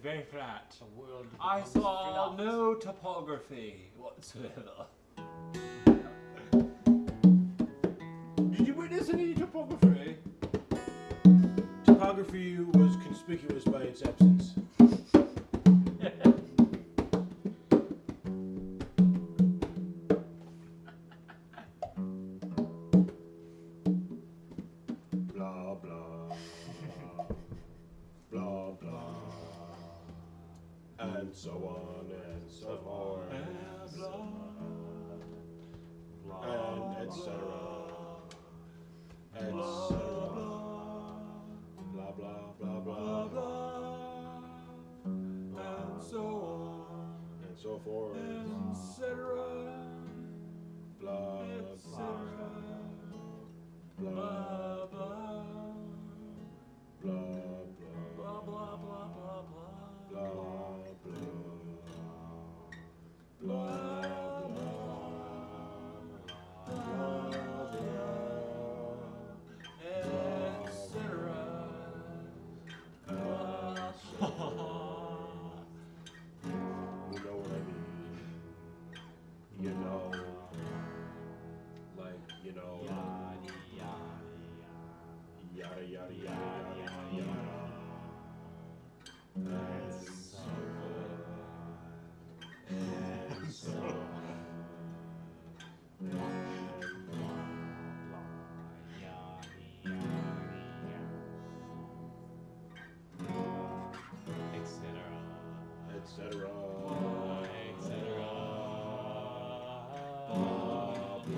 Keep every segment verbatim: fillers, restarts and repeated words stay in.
very flat. The world I becomes saw flat. no topography whatsoever. Did you witness any topography? Topography was conspicuous by its absence. Blah blah blah blah, and so on and so forth, and et cetera, et cetera, blah blah blah blah blah, And so on, and so forth, et cetera, blah et cetera, blah blah, blah, blah blah blah, blah, blah, blah, blah, blah blah blah et cetera. You know what I mean? You know, like, you know, yada yada yada yada yada. And so forth. And so on. Et cetera. Blah blah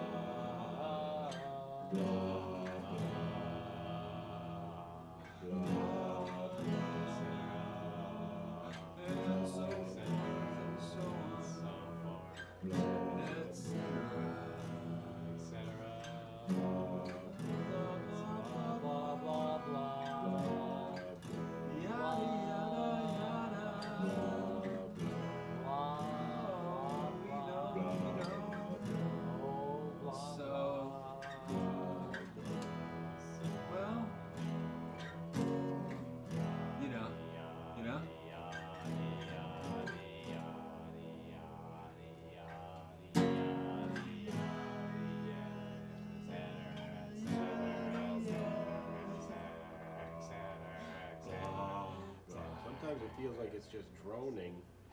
Sometimes it feels like it's just droning.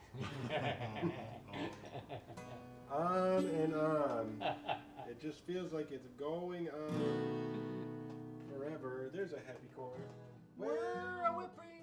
On and on. It just feels like it's going on forever. There's a happy chord. Where are we free?